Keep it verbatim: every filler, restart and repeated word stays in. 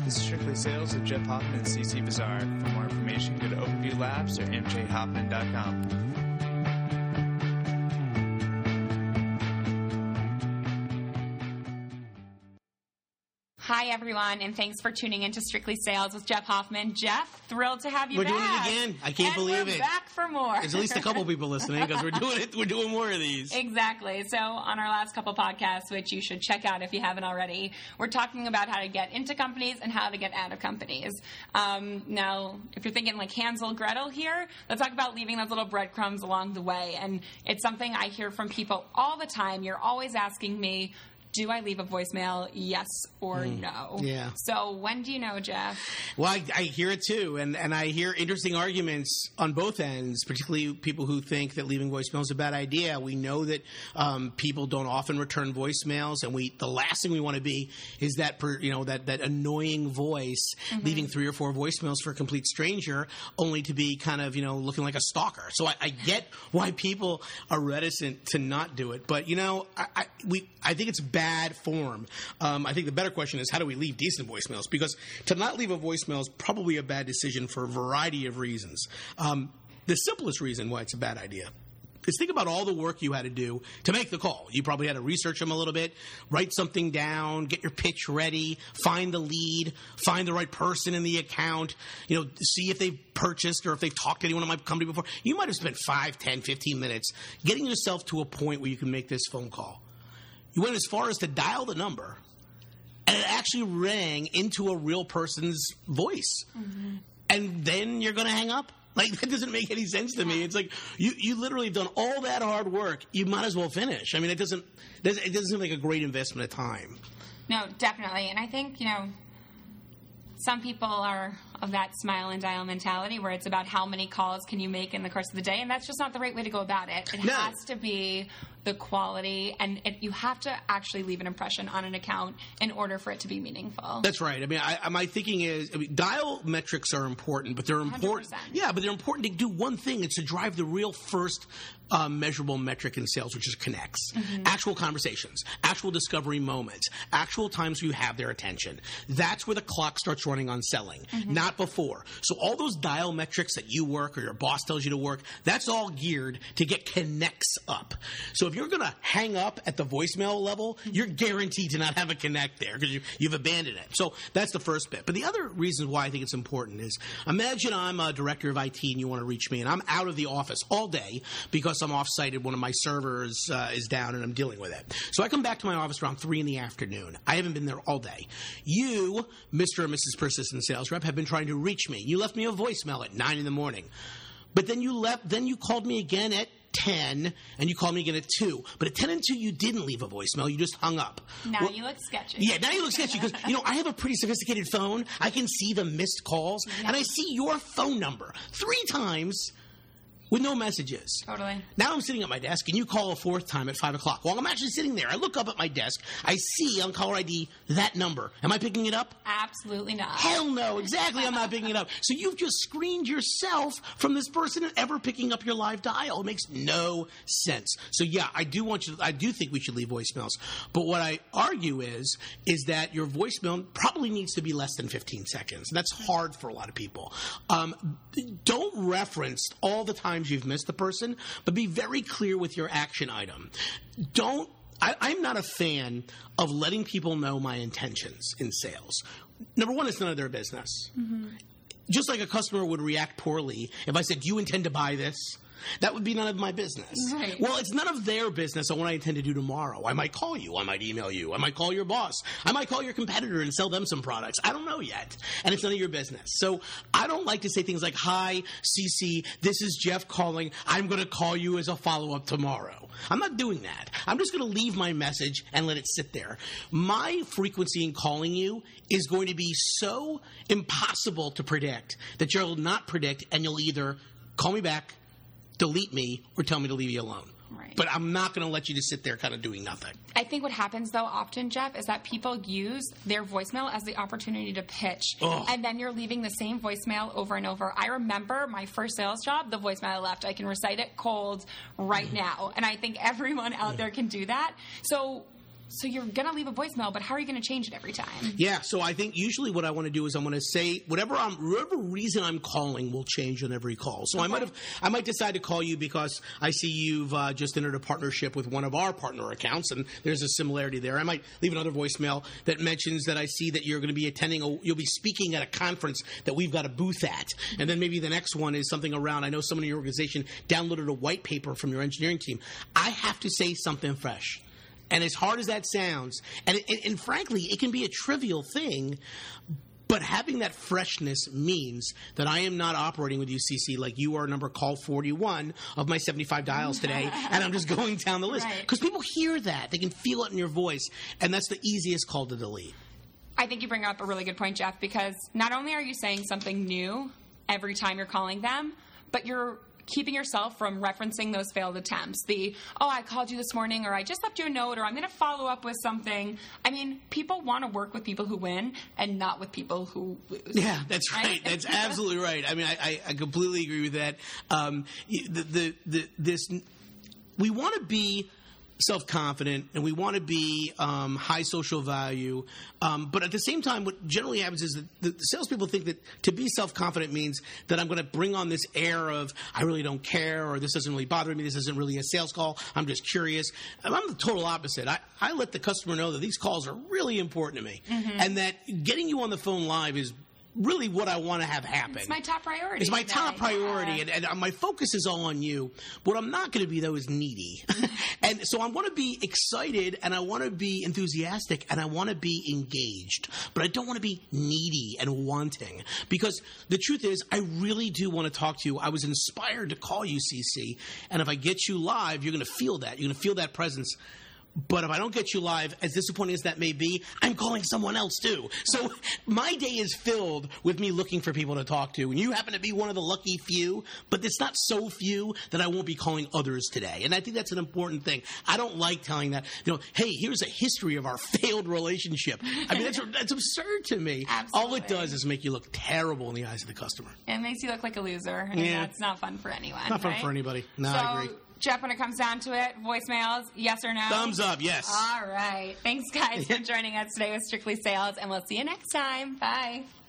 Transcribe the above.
This is Strictly Sales with Jeff Hoffman and C C Bazaar. For more information, go to Openview Labs or M J Hoffman dot com. Hi, everyone, and thanks for tuning in to Strictly Sales with Jeff Hoffman. Jeff, thrilled to have you we're back. We're doing it again. I can't and believe we're it. back for more. There's at least a couple people listening because we're doing it. We're doing more of these. Exactly. So on our last couple podcasts, which you should check out if you haven't already, we're talking about how to get into companies and how to get out of companies. Um, now, if you're thinking like Hansel Gretel here, let's talk about leaving those little breadcrumbs along the way. And it's something I hear from people all the time. You're always asking me, do I leave a voicemail, yes or mm, no? Yeah. So when do you know, Jeff? Well, I, I hear it too, and, and I hear interesting arguments on both ends, particularly people who think that leaving voicemail is a bad idea. We know that um, people don't often return voicemails, and we the last thing we want to be is that per, you know that, that annoying voice mm-hmm. leaving three or four voicemails for a complete stranger, only to be kind of you know looking like a stalker. So I, I get why people are reticent to not do it, but you know I, I we I think it's bad. Bad form. Um, I think the better question is how do we leave decent voicemails? Because to not leave a voicemail is probably a bad decision for a variety of reasons. Um, the simplest reason why it's a bad idea is think about all the work you had to do to make the call. You probably had to research them a little bit, write something down, get your pitch ready, find the lead, find the right person in the account, you know, see if they've purchased or if they've talked to anyone in my company before. You might have spent five, ten, fifteen minutes getting yourself to a point where you can make this phone call. You went as far as to dial the number, and it actually rang into a real person's voice. Mm-hmm. And then you're going to hang up? Like, that doesn't make any sense to me. It's like, you, you literally have done all that hard work. You might as well finish. I mean, it doesn't, it doesn't seem like a great investment of time. No, definitely. And I think, you know, some people are of that smile and dial mentality where it's about how many calls can you make in the course of the day, and that's just not the right way to go about it. It no. has to be the quality, and it, you have to actually leave an impression on an account in order for it to be meaningful. That's right. I mean, I, my thinking is, I mean, dial metrics are important, but they're important. one hundred percent. Yeah, but they're important to do one thing. It's to drive the real first uh, measurable metric in sales, which is connects. Mm-hmm. Actual conversations, actual discovery moments, actual times where you have their attention. That's where the clock starts running on selling, mm-hmm. not before. So all those dial metrics that you work or your boss tells you to work, that's all geared to get connects up. So if you're going to hang up at the voicemail level, you're guaranteed to not have a connect there because you, you've abandoned it. So that's the first bit. But the other reason why I think it's important is, imagine I'm a director of I T and you want to reach me, and I'm out of the office all day because I'm off-site and one of my servers uh, is down and I'm dealing with it. So I come back to my office around three in the afternoon. I haven't been there all day. You, Mister and Missus Persistent Sales Rep, have been trying to reach me. You left me a voicemail at nine in the morning. But then you left, then you called me again at ten, and you called me again at two. But at ten and two, you didn't leave a voicemail. You just hung up. Now well, you look sketchy. Yeah, now you look sketchy because, you know, I have a pretty sophisticated phone. I can see the missed calls, yeah. and I see your phone number three times with no messages. Totally. Now I'm sitting at my desk, and you call a fourth time at five o'clock. While I'm actually sitting there, I look up at my desk. I see on caller I D that number. Am I picking it up? Absolutely not. Hell no. Exactly, I'm not picking it up. So you've just screened yourself from this person ever picking up your live dial. It makes no sense. So yeah, I do want you. To, I do think we should leave voicemails. But what I argue is, is that your voicemail probably needs to be less than fifteen seconds. That's hard for a lot of people. Um, don't reference all the time you've missed the person, but be very clear with your action item. Don't, I, I'm not a fan of letting people know my intentions in sales. Number one, it's none of their business. Mm-hmm. Just like a customer would react poorly if I said, do you intend to buy this? That would be none of my business. Right. Well, it's none of their business on what I intend to do tomorrow. I might call you. I might email you. I might call your boss. I might call your competitor and sell them some products. I don't know yet. And it's none of your business. So I don't like to say things like, hi, C C, this is Jeff calling. I'm going to call you as a follow-up tomorrow. I'm not doing that. I'm just going to leave my message and let it sit there. My frequency in calling you is going to be so impossible to predict that you'll not predict, and you'll either call me back, delete me, or tell me to leave you alone. Right. But I'm not going to let you just sit there kind of doing nothing. I think what happens, though, often, Jeff, is that people use their voicemail as the opportunity to pitch. Ugh. And then you're leaving the same voicemail over and over. I remember my first sales job, the voicemail I left. I can recite it cold right now. And I think everyone out there can do that. So So you're going to leave a voicemail, but how are you going to change it every time? Yeah, so I think usually what I want to do is I'm going to say whatever I'm, whatever reason I'm calling will change on every call. So okay. I might have, I might decide to call you because I see you've uh, just entered a partnership with one of our partner accounts, and there's a similarity there. I might leave another voicemail that mentions that I see that you're going to be attending, a, you'll be speaking at a conference that we've got a booth at, and then maybe the next one is something around. I know someone in your organization downloaded a white paper from your engineering team. I have to say something fresh. And as hard as that sounds, and, and, and frankly, it can be a trivial thing, but having that freshness means that I am not operating with you, C C, like you are number call forty-one of my seventy-five dials today, and I'm just going down the list. Because right. people hear that. They can feel it in your voice, and that's the easiest call to delete. I think you bring up a really good point, Jeff, because not only are you saying something new every time you're calling them, but you're keeping yourself from referencing those failed attempts. The, oh, I called you this morning, or I just left you a note, or I'm going to follow up with something. I mean, people want to work with people who win and not with people who lose. Yeah, that's right. right? That's absolutely right. I mean, I, I completely agree with that. Um, the, the, the, this, we want to be self-confident, and we want to be um, high social value. Um, but at the same time, what generally happens is that the, the salespeople think that to be self-confident means that I'm going to bring on this air of I really don't care, or this doesn't really bother me, this isn't really a sales call, I'm just curious. And I'm the total opposite. I, I let the customer know that these calls are really important to me, mm-hmm. and that getting you on the phone live is really what I want to have happen. It's my top priority. It's my top priority, yeah. and, and my focus is all on you. What I'm not going to be, though, is needy. And so I want to be excited, and I want to be enthusiastic, and I want to be engaged. But I don't want to be needy and wanting. Because the truth is, I really do want to talk to you. I was inspired to call you, C C, and if I get you live, you're going to feel that. You're going to feel that presence. But if I don't get you live, as disappointing as that may be, I'm calling someone else too. So my day is filled with me looking for people to talk to. And you happen to be one of the lucky few, but it's not so few that I won't be calling others today. And I think that's an important thing. I don't like telling that, you know, hey, here's a history of our failed relationship. I mean, that's, that's absurd to me. Absolutely. All it does is make you look terrible in the eyes of the customer. It makes you look like a loser. And yeah. that's not fun for anyone. Not fun right? for anybody. No, so, I agree. Jeff, when it comes down to it, voicemails, yes or no? Thumbs up, yes. All right. Thanks, guys, for joining us today with Strictly Sales, and we'll see you next time. Bye.